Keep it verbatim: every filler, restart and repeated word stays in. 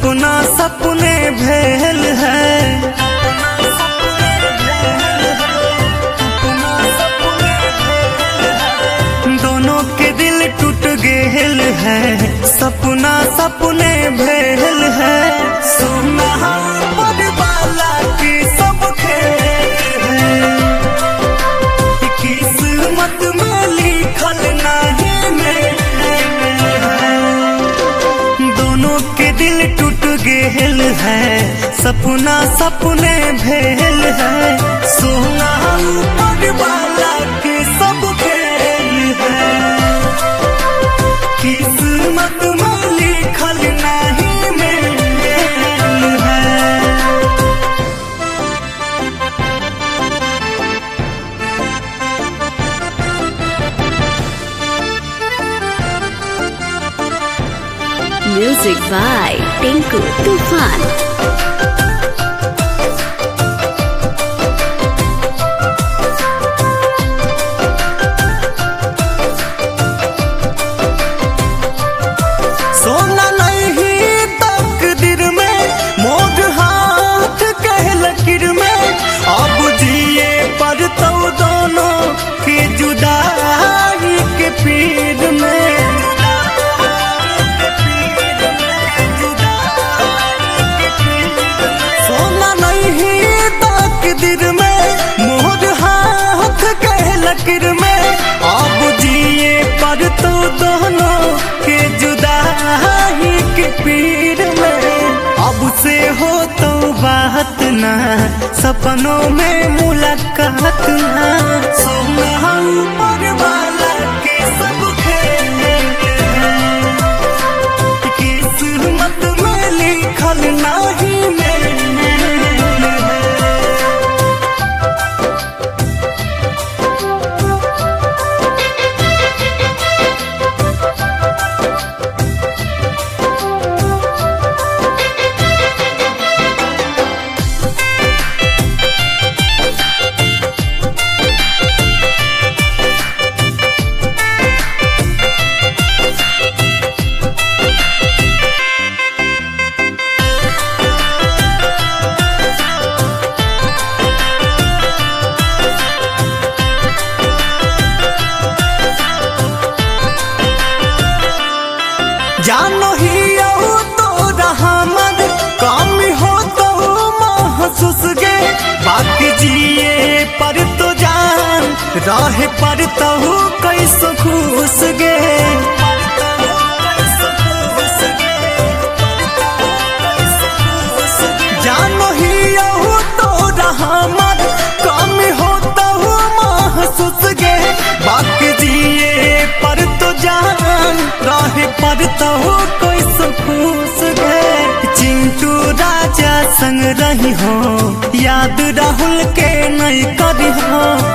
सपना सपने भेल है। दोनों के दिल टूट गेल है, सपना सपने भेल है। सोना पर वाला की सब खेल है, किस्मत में लिखल नहीं मेल है। दोनों के दिल टूट गेल है, सपना सपने भेल है। सोना पर वाला की सब खेल है, किस्मत में लिखल नहीं मेल है। Music by Tinku Tufan. सोना नहीं तकदीर में, मोर हाथ कह लकीर में। अब जिए पर तो दोनों के जुदाई के पीर में। सोना नहीं तकदीर में, मोर हाथ कह लकीर में। अब जिए पर तो दोनों के जुदाई के पीर में। अब से हो तो बात ना, सपनों में मुलाकात ना। सोना पर वाला के सब खेल है, किस्मत में लिखल नहीं मेल है। जानो ही तो रहमत कमी हो तो महसूस गे। बाकी जिए पर तो जान रहे पर तो कैसो खुश गे। जानो ही तो रहमत कमी हो तो महसूस गे। बाकी जिए पर तो जान रहे पर तो कोई खुश गए। चिंटू राजा संग रही हो, याद राहुल के नहीं करी हो।